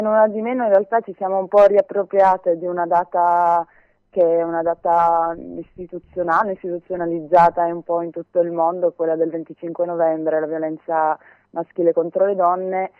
Una di meno in realtà ci siamo un po' riappropriate di una data che è una data istituzionale, istituzionalizzata un po' in tutto il mondo, quella del 25 novembre, la violenza maschile contro le donne.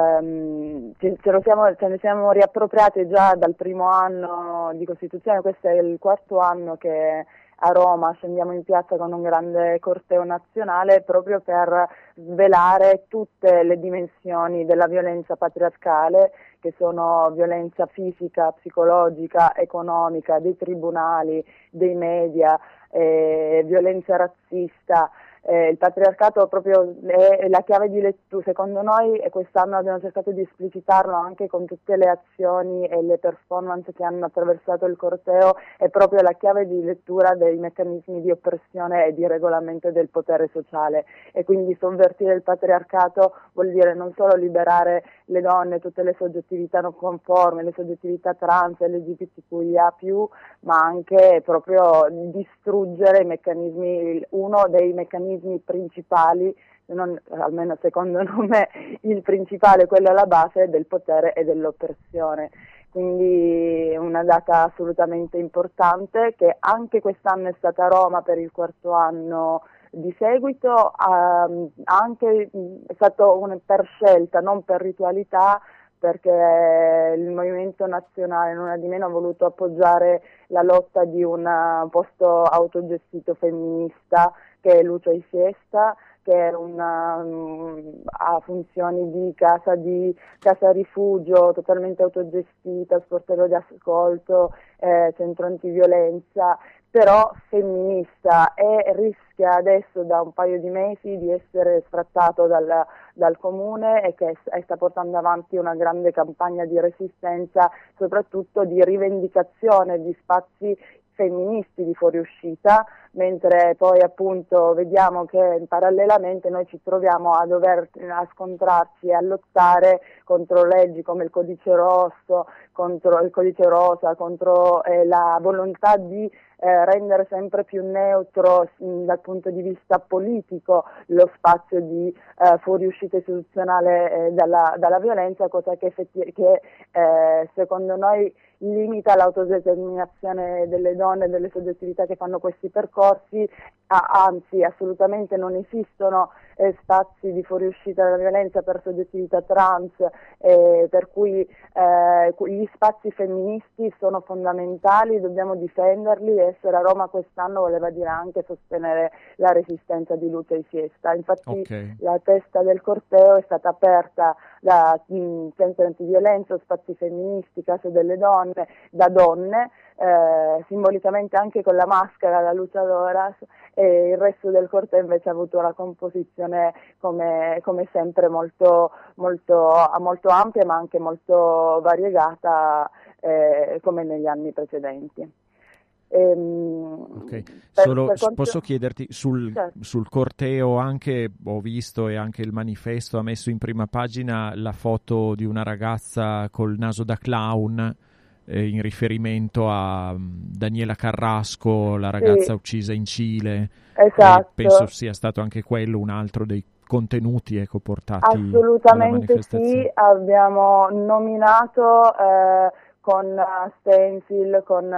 Ce ne siamo riappropriate già dal primo anno di Costituzione, questo è il quarto anno che a Roma scendiamo in piazza con un grande corteo nazionale proprio per svelare tutte le dimensioni della violenza patriarcale, che sono violenza fisica, psicologica, economica, dei tribunali, dei media, violenza razzista. Il patriarcato proprio è la chiave di lettura, secondo noi, e quest'anno abbiamo cercato di esplicitarlo anche con tutte le azioni e le performance che hanno attraversato il corteo, è proprio la chiave di lettura dei meccanismi di oppressione e di regolamento del potere sociale, e quindi sovvertire il patriarcato vuol dire non solo liberare le donne, tutte le soggettività non conformi, le soggettività trans, LGBTQIA+, ma anche proprio distruggere i meccanismi, uno dei meccanismi principali, almeno secondo me il principale, quello alla base del potere e dell'oppressione. Quindi una data assolutamente importante, che anche quest'anno è stata a Roma per il quarto anno di seguito, anche è stato per scelta, non per ritualità, perché il Movimento Nazionale non ha di meno voluto appoggiare la lotta di un posto autogestito femminista che è Luce y Siesta, che è ha funzioni di casa rifugio totalmente autogestita, sportello di ascolto, centro antiviolenza, però femminista, e rischia adesso da un paio di mesi di essere sfrattato dal comune, e che sta portando avanti una grande campagna di resistenza, soprattutto di rivendicazione di spazi femministi di fuoriuscita, mentre poi appunto vediamo che parallelamente noi ci troviamo a scontrarci e a lottare contro leggi come il codice rosso, contro il codice rosa, contro la volontà di rendere sempre più neutro dal punto di vista politico lo spazio di fuoriuscita istituzionale dalla violenza, cosa che secondo noi limita l'autodeterminazione delle donne e delle soggettività che fanno questi percorsi, anzi assolutamente non esistono spazi di fuoriuscita dalla violenza per soggettività trans, per cui gli spazi femministi sono fondamentali, dobbiamo difenderli, e essere a Roma quest'anno voleva dire anche sostenere la resistenza di Luce y Siesta. Infatti la testa del corteo è stata aperta da centri antiviolenza, spazi femministi, case delle donne, da donne, simbolicamente anche con la maschera, la luciadoras, e il resto del corteo invece ha avuto una composizione come sempre molto ampia, ma anche molto variegata, come negli anni precedenti. Posso chiederti sul corteo, anche ho visto, e anche il manifesto ha messo in prima pagina la foto di una ragazza col naso da clown, in riferimento a Daniela Carrasco, la ragazza uccisa in Cile. Esatto. Penso sia stato anche quello un altro dei contenuti portati assolutamente alla manifestazione. Sì, abbiamo nominato con stencil, con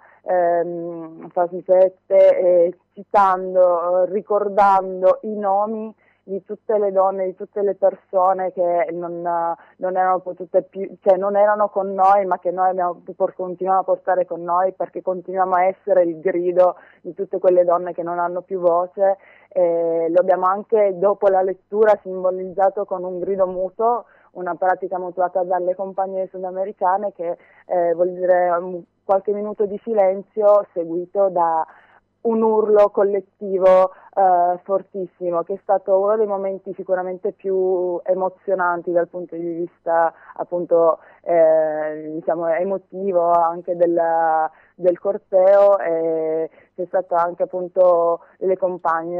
fascette, citando, ricordando i nomi di tutte le donne, di tutte le persone che non erano potute più, cioè non erano con noi, ma che noi continuiamo a portare con noi, perché continuiamo a essere il grido di tutte quelle donne che non hanno più voce. Lo abbiamo anche, dopo la lettura, simbolizzato con un grido muto, una pratica mutuata dalle compagnie sudamericane, che vuol dire qualche minuto di silenzio seguito da un urlo collettivo fortissimo, che è stato uno dei momenti sicuramente più emozionanti dal punto di vista appunto diciamo emotivo anche del corteo. C'è stato anche appunto alcune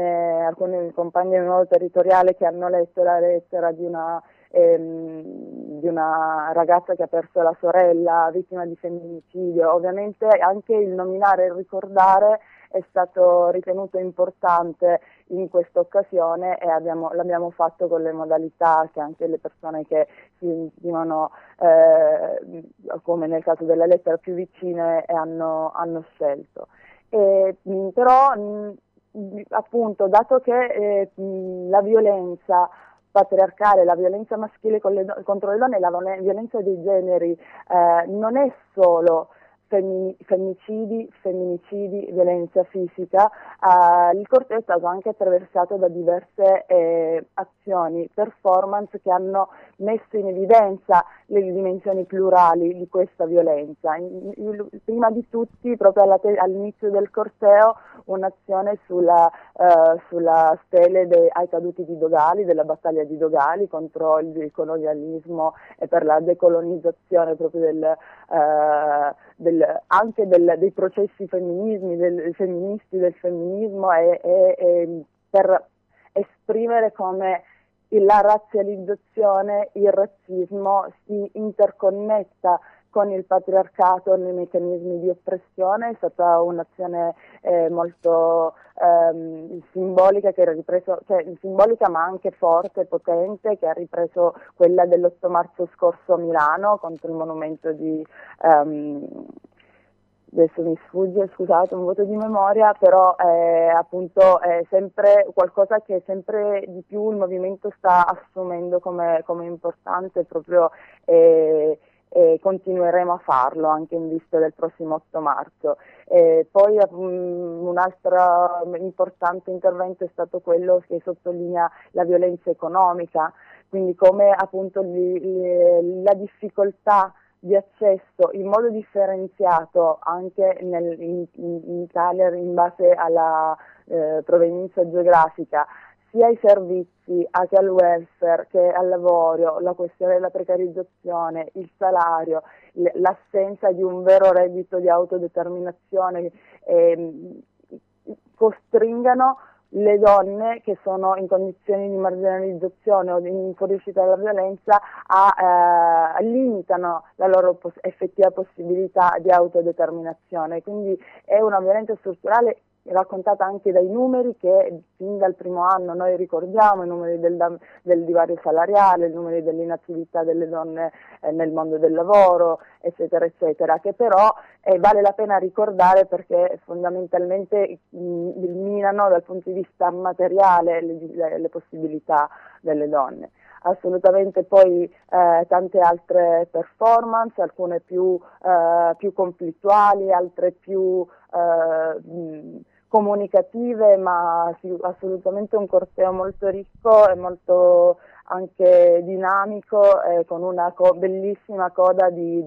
compagne del Nuovo Territoriale che hanno letto la lettera di di una ragazza che ha perso la sorella, vittima di femminicidio. Ovviamente anche il nominare e il ricordare è stato ritenuto importante in questa occasione, e l'abbiamo fatto con le modalità che anche le persone che si sentivano, come nel caso della lettera, più vicine hanno scelto. Però appunto, dato che la violenza patriarcale, la violenza maschile contro le donne, la violenza dei generi non è solo femminicidi, violenza fisica, il corteo è stato anche attraversato da diverse azioni, performance che hanno messo in evidenza le dimensioni plurali di questa violenza. Prima di tutti, proprio all'inizio del corteo, un'azione sulla stele ai caduti di Dogali, della battaglia di Dogali contro il colonialismo e per la decolonizzazione proprio anche dei processi femministi, del femminismo, e per esprimere come la razzializzazione, il razzismo si interconnetta con il patriarcato nei meccanismi di oppressione. È stata un'azione molto simbolica, che ha ripreso, simbolica ma anche forte, potente, che ha ripreso quella dell'8 marzo scorso a Milano contro il monumento di adesso mi sfugge, scusate, un voto di memoria, però appunto è sempre qualcosa che sempre di più il movimento sta assumendo come importante, proprio, e continueremo a farlo anche in vista del prossimo 8 marzo. Poi un altro importante intervento è stato quello che sottolinea la violenza economica, quindi come appunto la difficoltà di accesso in modo differenziato anche in Italia in base alla provenienza geografica, sia ai servizi, anche al welfare, che al lavoro, la questione della precarizzazione, il salario, l'assenza di un vero reddito di autodeterminazione, costringano le donne che sono in condizioni di marginalizzazione o di fuoriuscita dalla violenza limitano la loro effettiva possibilità di autodeterminazione. Quindi è una violenza strutturale raccontata anche dai numeri che fin dal primo anno noi ricordiamo, i numeri del divario salariale, i numeri dell'inattività delle donne nel mondo del lavoro, eccetera, eccetera, che però vale la pena ricordare perché fondamentalmente minano dal punto di vista materiale le possibilità delle donne. Assolutamente. Poi tante altre performance, alcune più conflittuali, altre più comunicative, ma assolutamente un corteo molto ricco e molto anche dinamico, con una bellissima coda di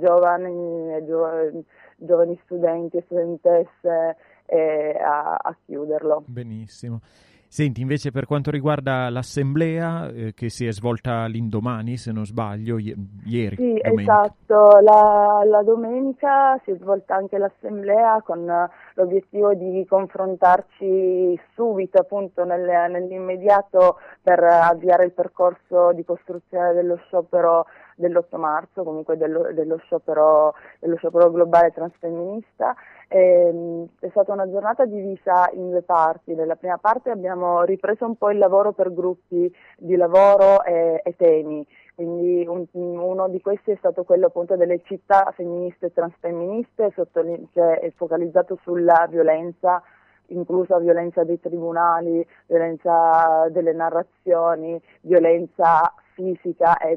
giovani studenti e studentesse a chiuderlo. Benissimo. Senti, invece per quanto riguarda l'assemblea che si è svolta l'indomani, se non sbaglio, ieri. Sì, domenica. esatto, la domenica si è svolta anche l'assemblea con l'obiettivo di confrontarci subito, appunto nell'immediato, per avviare il percorso di costruzione dello sciopero dell'8 marzo, comunque dello sciopero globale transfemminista. È stata una giornata divisa in due parti. Nella prima parte abbiamo ripreso un po' il lavoro per gruppi di lavoro e temi, quindi uno di questi è stato quello appunto delle città femministe e transfemministe, che è focalizzato sulla violenza, inclusa violenza dei tribunali, violenza delle narrazioni, violenza fisica e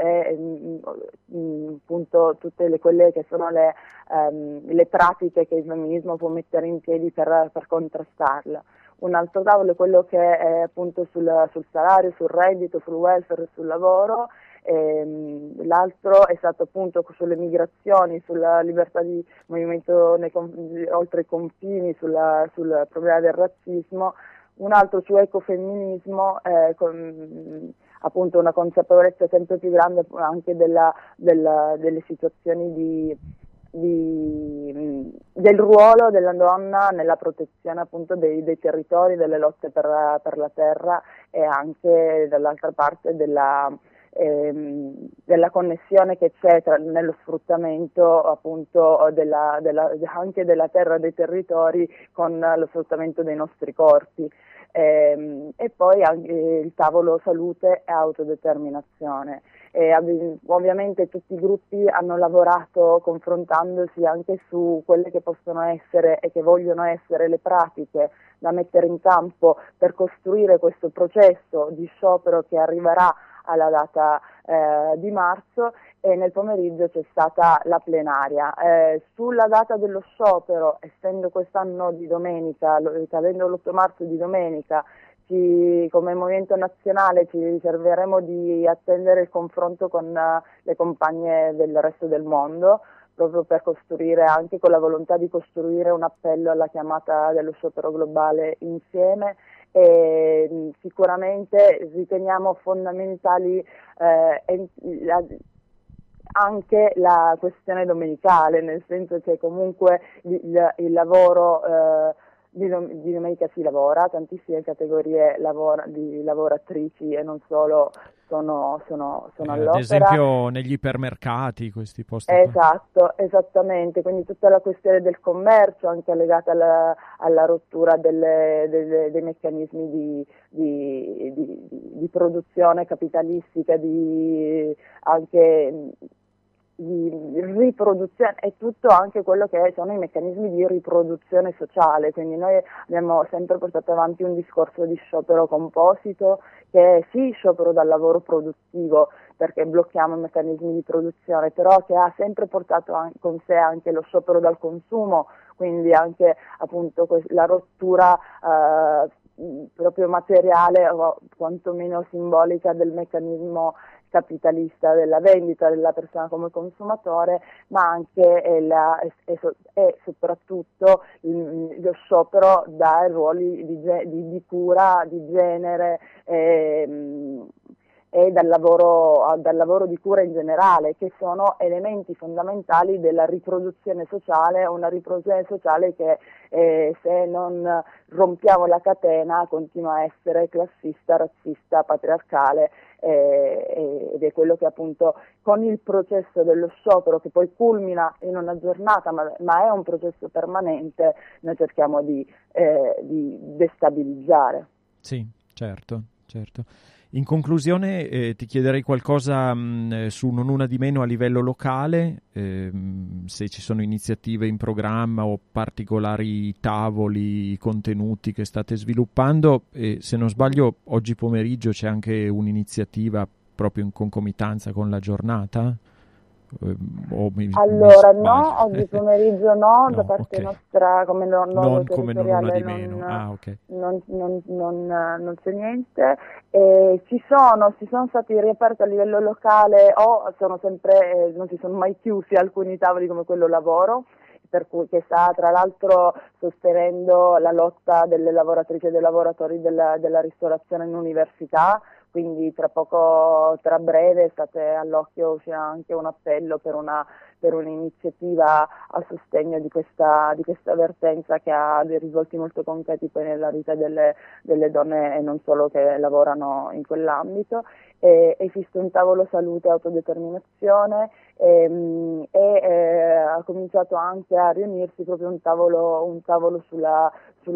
appunto tutte quelle che sono le pratiche che il femminismo può mettere in piedi per contrastarla. Un altro tavolo è quello che è appunto sul salario, sul reddito, sul welfare, sul lavoro. L'altro è stato appunto sulle migrazioni, sulla libertà di movimento oltre i confini, sul problema del razzismo. Un altro su ecofemminismo, con appunto una consapevolezza sempre più grande anche delle situazioni del ruolo della donna nella protezione appunto dei territori, delle lotte per la terra, e anche dall'altra parte della connessione che c'è nello sfruttamento appunto anche della terra e dei territori con lo sfruttamento dei nostri corpi. E poi anche il tavolo salute e autodeterminazione. Ovviamente tutti i gruppi hanno lavorato confrontandosi anche su quelle che possono essere e che vogliono essere le pratiche da mettere in campo per costruire questo processo di sciopero che arriverà alla data di marzo, e nel pomeriggio c'è stata la plenaria. Sulla data dello sciopero, essendo quest'anno di domenica, cadendo l'8 marzo di domenica, come Movimento Nazionale ci riserveremo di attendere il confronto con le compagne del resto del mondo, proprio per costruire, anche con la volontà di costruire un appello alla chiamata dello sciopero globale insieme. E sicuramente riteniamo fondamentali anche la questione domenicale, nel senso che comunque il lavoro di domenica si lavora, tantissime categorie di lavoratrici e non solo sono all'opera. Ad esempio negli ipermercati, questi posti. Esatto, esattamente, quindi tutta la questione del commercio, anche legata alla rottura dei meccanismi di produzione capitalistica, anche di riproduzione, e tutto anche quello che sono i meccanismi di riproduzione sociale. Quindi noi abbiamo sempre portato avanti un discorso di sciopero composito, che è sì sciopero dal lavoro produttivo, perché blocchiamo i meccanismi di produzione, però che ha sempre portato con sé anche lo sciopero dal consumo, quindi anche appunto la rottura proprio materiale o quantomeno simbolica del meccanismo capitalista della vendita della persona come consumatore, ma anche e soprattutto lo sciopero dai ruoli di cura, di genere e dal lavoro di cura in generale, che sono elementi fondamentali della riproduzione sociale, una riproduzione sociale che se non rompiamo la catena continua a essere classista, razzista, patriarcale, ed è quello che appunto con il processo dello sciopero, che poi culmina in una giornata ma è un processo permanente, noi cerchiamo di destabilizzare. Sì, certo. In conclusione ti chiederei qualcosa su Non Una di Meno a livello locale, se ci sono iniziative in programma o particolari tavoli, contenuti che state sviluppando, e se non sbaglio oggi pomeriggio c'è anche un'iniziativa proprio in concomitanza con la giornata. Allora no, oggi pomeriggio no, da parte okay. nostra come non come Non Una di Meno. Okay. Non c'è niente. Si sono stati riaperti a livello locale o sono sempre, non si sono mai chiusi alcuni tavoli come quello lavoro, per cui che sta tra l'altro sostenendo la lotta delle lavoratrici e dei lavoratori della ristorazione in università. Quindi tra breve all'occhio uscirà anche un appello per un'iniziativa a sostegno di questa vertenza, che ha dei risvolti molto concreti poi nella vita delle donne e non solo che lavorano in quell'ambito. Esiste un tavolo salute e autodeterminazione e ha cominciato anche a riunirsi proprio un tavolo sulla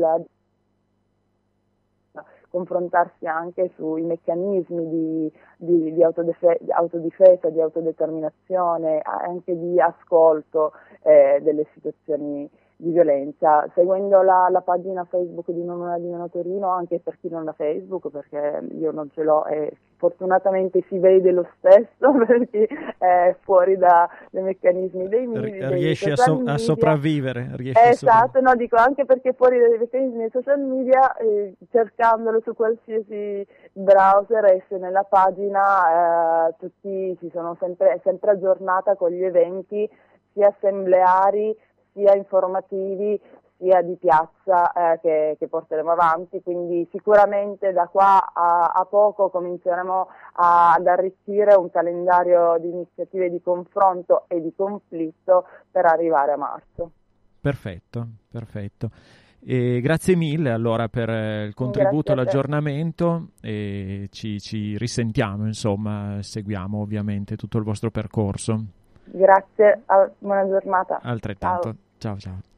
confrontarsi anche sui meccanismi di autodifesa, di autodeterminazione, anche di ascolto delle situazioni di violenza, seguendo la pagina Facebook di Non Una di Meno Torino, anche per chi non ha Facebook, perché io non ce l'ho e fortunatamente si vede lo stesso per chi è fuori dai meccanismi dei media. Riesce a sopravvivere. Esatto, no, dico anche perché fuori dai meccanismi dei social media, cercandolo su qualsiasi browser e se nella pagina tutti ci sono sempre aggiornata con gli eventi sia assembleari sia informativi sia di piazza che porteremo avanti, quindi sicuramente da qua a poco cominceremo ad arricchire un calendario di iniziative di confronto e di conflitto per arrivare a marzo. Perfetto. E grazie mille allora per il contributo, Grazie a te. l'aggiornamento, e ci risentiamo, insomma, seguiamo ovviamente tutto il vostro percorso. Grazie, buona giornata. Altrettanto. Ciao. Ciao ciao.